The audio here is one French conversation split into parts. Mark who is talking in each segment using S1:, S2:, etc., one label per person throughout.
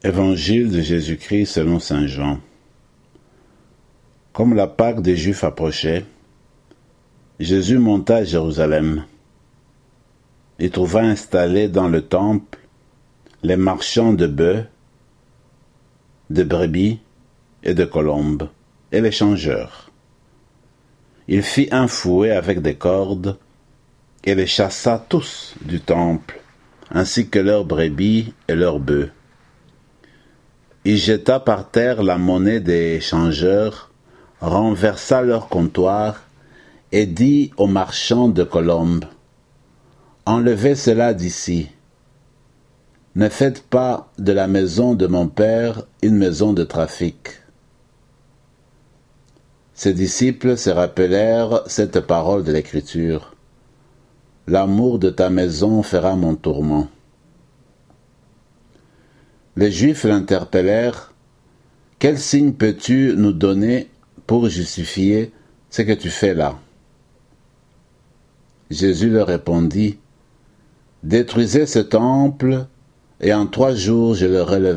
S1: Évangile de Jésus-Christ selon saint Jean. Comme la Pâque des Juifs approchait, Jésus monta à Jérusalem. Il trouva installés dans le temple les marchands de bœufs, de brebis et de colombes, et les changeurs. Il fit un fouet avec des cordes et les chassa tous du temple, ainsi que leurs brebis et leurs bœufs. Il jeta par terre la monnaie des changeurs, renversa leur comptoir et dit aux marchands de colombes: « Enlevez cela d'ici. Ne faites pas de la maison de mon Père une maison de trafic. » Ses disciples se rappelèrent cette parole de l'Écriture: « L'amour de ta maison fera mon tourment. » Les Juifs l'interpellèrent: « Quel signe peux-tu nous donner pour justifier ce que tu fais là ?» Jésus leur répondit: « Détruisez ce temple, et en 3 jours je le relèverai. »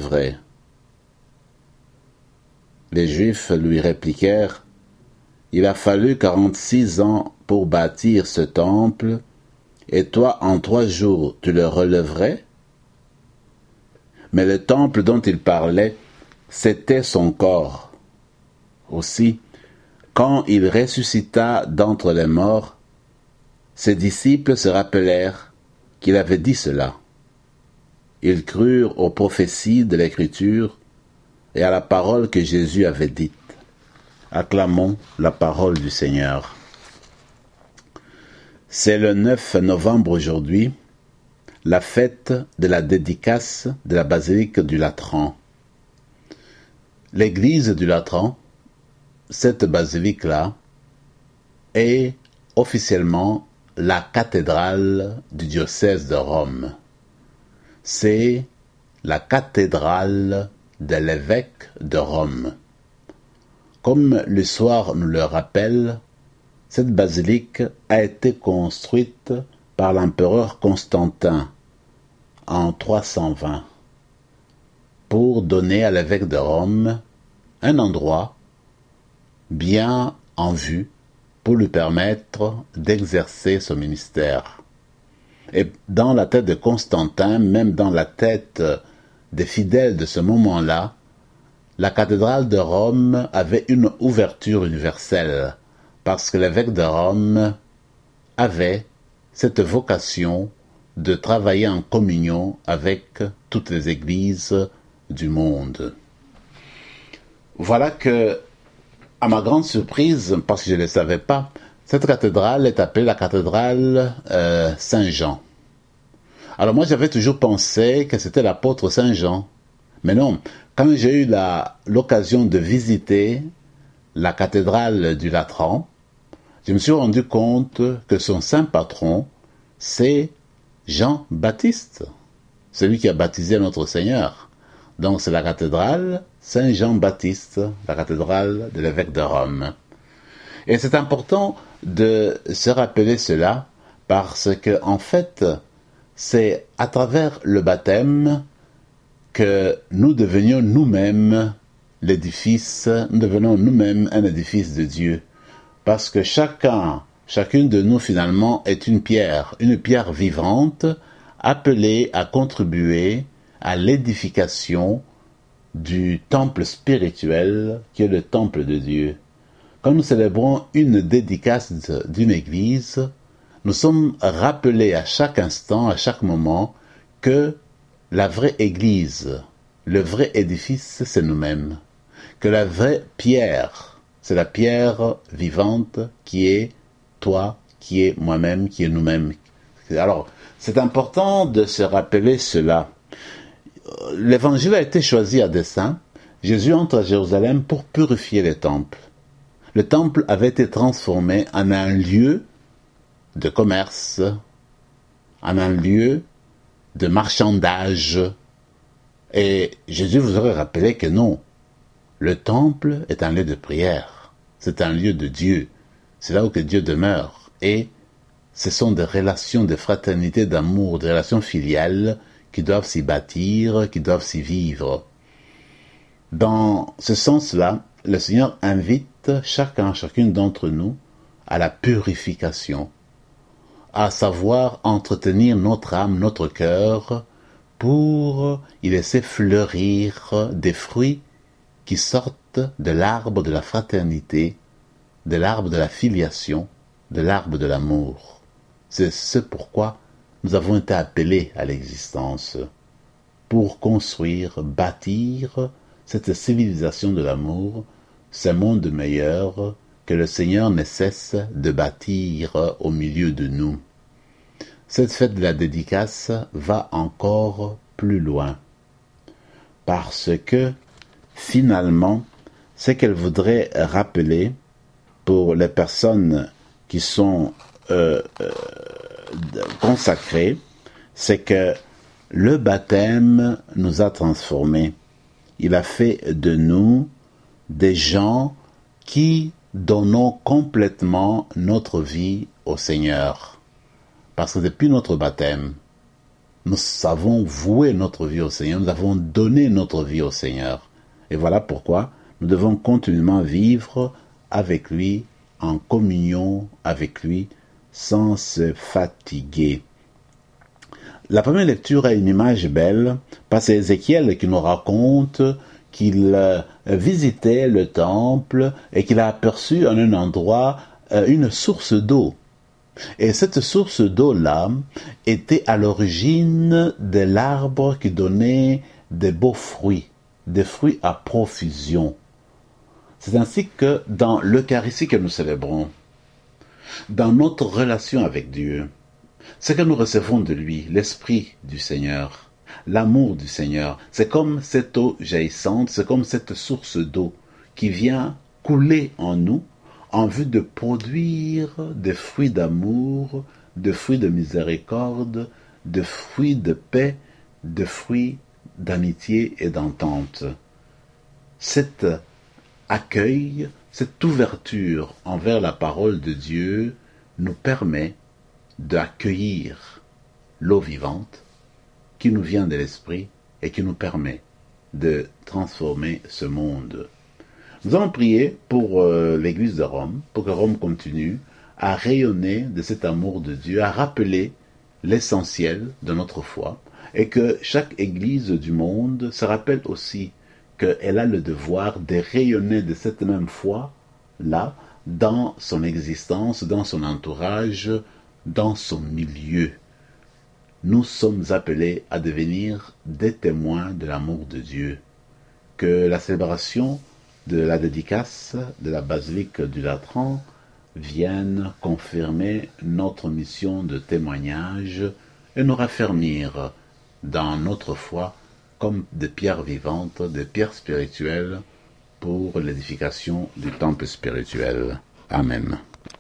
S1: Les Juifs lui répliquèrent: « Il a fallu 46 ans pour bâtir ce temple, et toi en 3 jours tu le relèverais ?» Mais le temple dont il parlait, c'était son corps. Aussi, quand il ressuscita d'entre les morts, ses disciples se rappelèrent qu'il avait dit cela. Ils crurent aux prophéties de l'Écriture et à la parole que Jésus avait dite. Acclamons la parole du Seigneur. C'est le 9 novembre aujourd'hui, la fête de la dédicace de la basilique du Latran. L'église du Latran, cette basilique-là, est officiellement la cathédrale du diocèse de Rome. C'est la cathédrale de l'évêque de Rome. Comme l'histoire nous le rappelle, cette basilique a été construite par l'empereur Constantin en 320 pour donner à l'évêque de Rome un endroit bien en vue pour lui permettre d'exercer son ministère. Et dans la tête de Constantin, même dans la tête des fidèles de ce moment-là, la cathédrale de Rome avait une ouverture universelle, parce que l'évêque de Rome avait cette vocation de travailler en communion avec toutes les églises du monde. Voilà que, à ma grande surprise, parce que je ne le savais pas, cette cathédrale est appelée la cathédrale Saint-Jean. Alors moi j'avais toujours pensé que c'était l'apôtre Saint-Jean. Mais non, quand j'ai eu l'occasion de visiter la cathédrale du Latran, je me suis rendu compte que son saint patron, c'est Jean-Baptiste, celui qui a baptisé notre Seigneur. Donc c'est la cathédrale Saint-Jean-Baptiste, la cathédrale de l'évêque de Rome. Et c'est important de se rappeler cela parce que, en fait, c'est à travers le baptême que nous devenions nous-mêmes l'édifice, nous devenons nous-mêmes un édifice de Dieu. Parce que chacune de nous finalement est une pierre vivante, appelée à contribuer à l'édification du temple spirituel qui est le temple de Dieu. Quand nous célébrons une dédicace d'une église, nous sommes rappelés à chaque instant, à chaque moment, que la vraie église, le vrai édifice, c'est nous-mêmes. Que la vraie pierre, c'est la pierre vivante qui est toi, qui est moi-même, qui est nous-mêmes. Alors, c'est important de se rappeler cela. L'évangile a été choisi à dessein. Jésus entre à Jérusalem pour purifier les temples. Le temple avait été transformé en un lieu de commerce, en un lieu de marchandage. Et Jésus vous aurait rappelé que non, le temple est un lieu de prière. C'est un lieu de Dieu. C'est là où que Dieu demeure. Et ce sont des relations de fraternité, d'amour, des relations filiales qui doivent s'y bâtir, qui doivent s'y vivre. Dans ce sens-là, le Seigneur invite chacune d'entre nous à la purification, à savoir entretenir notre âme, notre cœur, pour y laisser fleurir des fruits qui sortent de l'arbre de la fraternité, de l'arbre de la filiation, de l'arbre de l'amour. C'est ce pourquoi nous avons été appelés à l'existence, pour construire, bâtir cette civilisation de l'amour, ce monde meilleur que le Seigneur ne cesse de bâtir au milieu de nous. Cette fête de la dédicace va encore plus loin, parce que finalement, ce qu'elle voudrait rappeler pour les personnes qui sont consacrées, c'est que le baptême nous a transformés. Il a fait de nous des gens qui donnons complètement notre vie au Seigneur. Parce que depuis notre baptême, nous avons voué notre vie au Seigneur, nous avons donné notre vie au Seigneur. Et voilà pourquoi nous devons continuellement vivre avec lui, en communion avec lui, sans se fatiguer. La première lecture a une image belle, parce que c'est Ézéchiel qui nous raconte qu'il visitait le temple et qu'il a aperçu en un endroit une source d'eau. Et cette source d'eau-là était à l'origine de l'arbre qui donnait de beaux fruits, des fruits à profusion. C'est ainsi que dans l'Eucharistie que nous célébrons, dans notre relation avec Dieu, ce que nous recevons de lui, l'Esprit du Seigneur, l'amour du Seigneur, c'est comme cette eau jaillissante, c'est comme cette source d'eau qui vient couler en nous en vue de produire des fruits d'amour, des fruits de miséricorde, des fruits de paix, des fruits d'amitié et d'entente. Cet accueil, cette ouverture envers la parole de Dieu nous permet d'accueillir l'eau vivante qui nous vient de l'Esprit et qui nous permet de transformer ce monde. Nous allons prier pour l'Église de Rome, pour que Rome continue à rayonner de cet amour de Dieu, à rappeler l'essentiel de notre foi, et que chaque Église du monde se rappelle aussi qu'elle a le devoir de rayonner de cette même foi-là dans son existence, dans son entourage, dans son milieu. Nous sommes appelés à devenir des témoins de l'amour de Dieu. Que la célébration de la dédicace de la basilique du Latran vienne confirmer notre mission de témoignage et nous raffermir dans notre foi comme des pierres vivantes, des pierres spirituelles pour l'édification du temple spirituel. Amen.